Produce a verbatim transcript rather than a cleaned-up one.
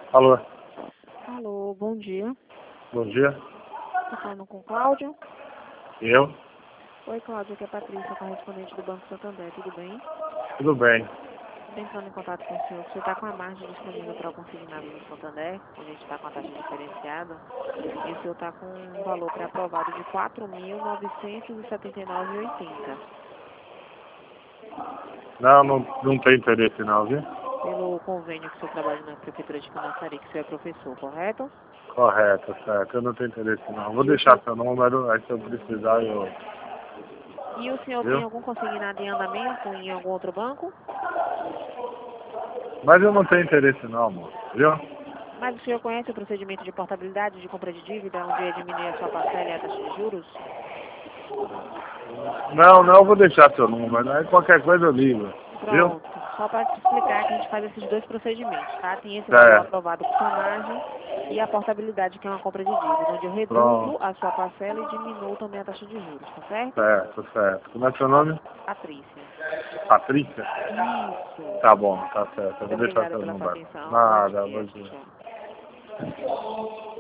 Alô, Alô, bom dia. bom dia. Estou falando com o Cláudio. Eu? Oi, Cláudio, aqui é a Patrícia, correspondente do Banco Santander, tudo bem? Tudo bem. Estou entrando em contato com o senhor. Você está com a margem disponível para o consignado no Santander? A gente está com a taxa diferenciada. E o senhor está com um valor pré-aprovado de quatro mil novecentos e setenta e nove reais e oitenta centavos. Não, não, não tem interesse não, viu? Pelo convênio que o senhor trabalha na Prefeitura de Camaçari, que o senhor é professor, correto? Correto, certo. Eu não tenho interesse não. Vou E o deixar senhor, seu número, aí se eu precisar eu... e o senhor tem Viu? algum consignado em andamento em algum outro banco? Mas eu não tenho interesse não, amor. Viu? Mas o senhor conhece o procedimento de portabilidade de compra de dívida, onde é diminuir a sua parcela e a taxa de juros? Não, não, eu vou deixar seu número. Aí qualquer coisa eu ligo. Viu? Pronto. Só para te explicar que a gente faz esses dois procedimentos, tá? Tem esse valor Certo. aprovado por sua margem e a portabilidade, que é uma compra de dívida, onde eu reduzo Pronto. a sua parcela e diminuo também a taxa de juros, tá certo? Certo, certo. Como é seu nome? Patrícia. Patrícia? Isso. Tá bom, tá certo. Eu Muito vou deixar obrigada seu pela sua número. atenção. Bom Nada, dia. bom Tchau, dia. tchau.